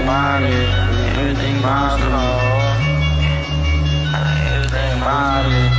about it, everything about it, everything about it.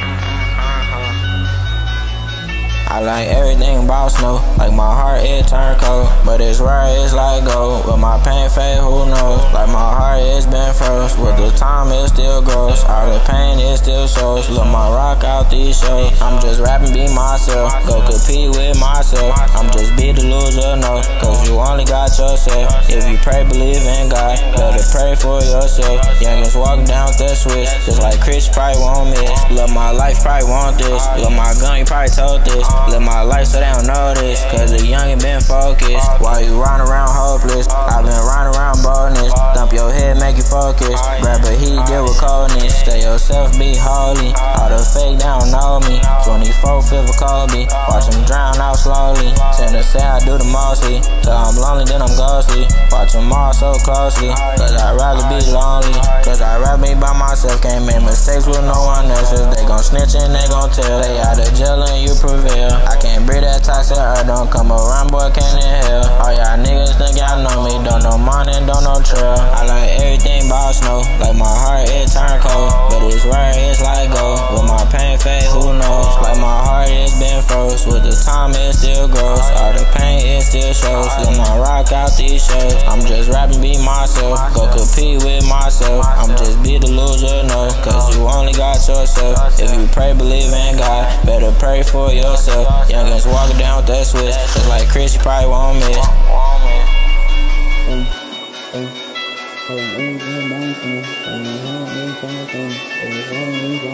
I like everything about snow, like my heart it turn cold, but it's rare, it's like gold. Will my pain fade? Who knows? Like my heart it's been froze, with the time it still grows. All the pain it still shows. Look my rock out these shows. I'm just rapping, be myself, go compete with myself. I'm just be the loser, no, cause you only got yourself. If you pray, believe in God, better pray for yourself. Youngins walking down the switch, just like Chris probably won't miss. Love my life, probably want this. Love my gun, you probably told this. Live my life so they don't know this, cause the youngin' been focused. While you run around hopeless, I've been running around boldness. Dump your head, make you focus. Grab a heat, deal with coldness. Stay yourself, be holy. All the fake, they don't know me. 24 feel for Kobe. Watch them drown out slowly. Tend to say I do the mostly. Till I'm lonely, then I'm ghostly. Watch them all so closely, cause I'd rather be lonely. Cause I'd rather be by myself. Can't make mistakes with no one else. They gon' snitch and they gon' tell. They out of jail and you prevail. I can't breathe that toxic air, don't come around, boy, can't inhale. All y'all niggas think y'all know me, don't know morning, don't know trail. I like everything about snow, like my heart it turn cold, but it's rare, it's like gold. Will my pain fade? Who knows? Like my heart it's been froze, with the time it still grows. All the pain it still shows. Let my rock out these shows. I'm just rapping, be myself, go compete with myself. I'm just be the loser, no, cause you only got yourself. If you pray, believe in God, better pray for yourself. Youngins walking down with that switch, just like Chris, you probably won't miss.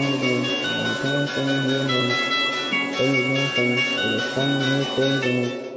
Thank you.